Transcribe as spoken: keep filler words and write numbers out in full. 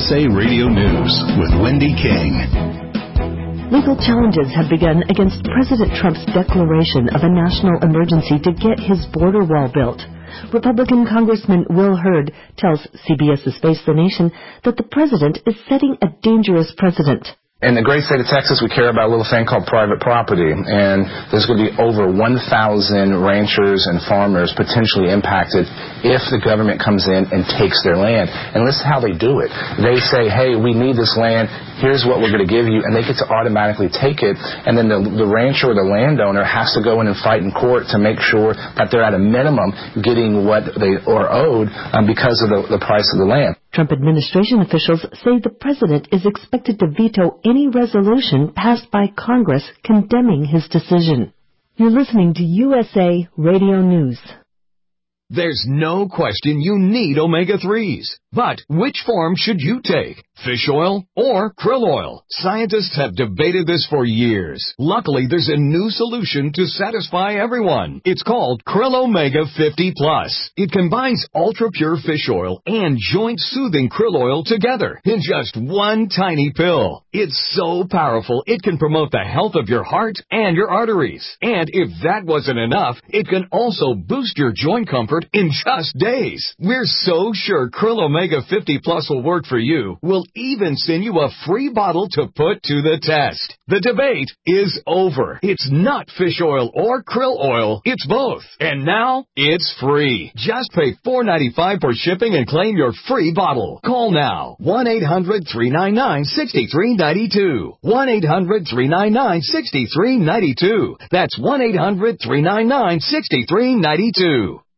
S A Radio News with Wendy King. Legal challenges have begun against President Trump's declaration of a national emergency to get his border wall built. Republican Congressman Will Hurd tells CBS's Face the Nation that the president is setting a dangerous precedent. In the great state of Texas, we care about a little thing called private property, and there's going to be over one thousand ranchers and farmers potentially impacted if the government comes in and takes their land. And listen how they do it. They say, hey, we need this land, here's what we're going to give you, and they get to automatically take it, and then the, the rancher or the landowner has to go in and fight in court to make sure that they're at a minimum getting what they are owed um, because of the, the price of the land. Trump administration officials say the president is expected to veto any resolution passed by Congress condemning his decision. You're listening to U S A Radio News. There's no question you need omega threes. But which form should you take? Fish oil or krill oil? Scientists have debated this for years. Luckily, there's a new solution to satisfy everyone. It's called Krill Omega fifty plus. It combines ultra-pure fish oil and joint-soothing krill oil together in just one tiny pill. It's so powerful, it can promote the health of your heart and your arteries. And if that wasn't enough, it can also boost your joint comfort in just days. We're so sure Krill Omega fifty plus will work for you. We'll even send you a free bottle to put to the test. The debate is over. It's not fish oil or krill oil. It's both. And now it's free. Just pay four dollars and ninety-five cents for shipping and claim your free bottle. Call now. one eight hundred three nine nine six three nine two. one eight hundred three nine nine six three nine two. That's one eight hundred three nine nine six three nine two.